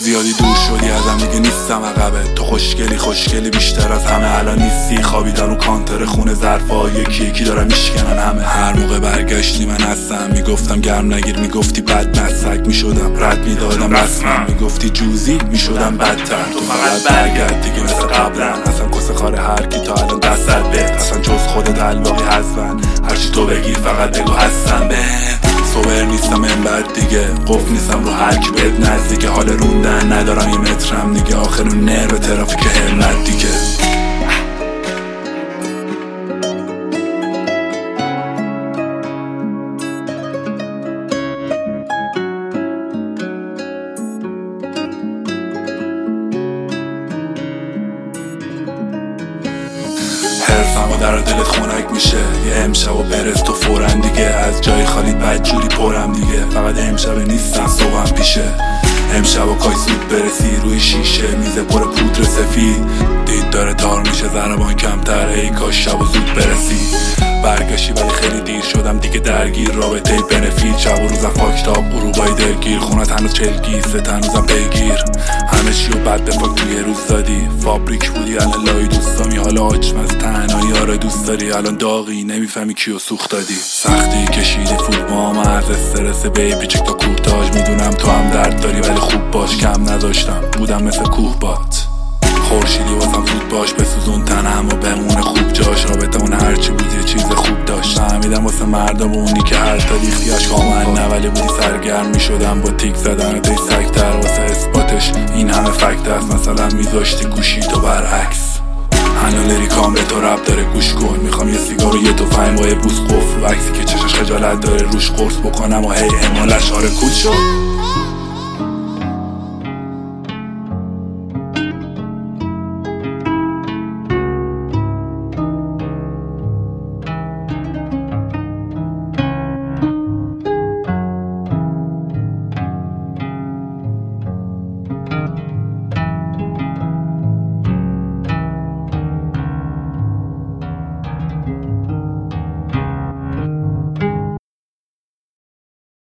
زیادی دور شدی ازم دیگه نیستم عقبه. تو خوشگلی بیشتر از همه. الان نیستی خوابیدم رو کانتر خونه ظرفا یکی یکی دارم میشکنن همه. هر موقع برگشتی من هستم. میگفتم گرم نگیر، میگفتی بد مسک، میشدم رد میدادم رسمم. میگفتی جوزی، میشدم بدتر. تو فقط برگرد دیگه مثل قبلا. اصلا کسه خاره هر کی تا الان دستت به. اصلا جز خودت علاقی هستن. هرچی تو بگیر فقط بگو هستم به. صبر نیستم من بعد دیگه. قفل نیستم رو هر کی بهت نزدیکه. حال روندن ندارم یه مترم دیگه. آخر اون نرو ترافیک همت دیگه. حرفم و در دلت خونک میشه. یه امشب و برس تو فورن دیگه. از جای خالی بدجوری پرم دیگه. فقط امشب نیستم صبحم پیشه. امشب و کاش زود برسی روی شیشه. میزه پر پودر سفید. دید داره تار میشه ضربان کمتر. ای کاش شب و زود برسی. برگشتی ولی خیلی دیر شدم دیگه درگیر. رابطه بنفیت شب و روزم فاکتاب. اروپای دلگیر خونت هنوز چلگیست هنوزم پیگیر. همه چی و بعد به فاک توی روز دادی. فابریک بودی الان لای دوستامی. حالا آچم از تنهایی آره دوست داری. الان داغی نمیفهمی کیو سوخت دادی. سختی کشیدی فوتبال از استرس بیبی چک تا کورتاژ. میدونم تو هم درد داری ولی خوب باش. کم نداشتم بودم مثل کوه بات. خورشیدی واسم زود باش. بسوزون تنم و بمونه خوب جاش. رابطه اون هرچی بود یه چیز خوب داشت. فهمیدم واسه مردم اونی که هر تا ریختیاش کامل نه ولی بودی سرگرم میشدم با تیک زدن توی سکتر. واسه اثباتش این همه فکت است. مثلا میذاشتی گوشی تو برعکس. هنو لیریکام به تو رب داره گوش کن. میخوام یه سیگار و یه تفنگ با یه بوس قفل. و عکسی که چشش خجالت داره روش قرص بکنم و هی همالش آره کول شد.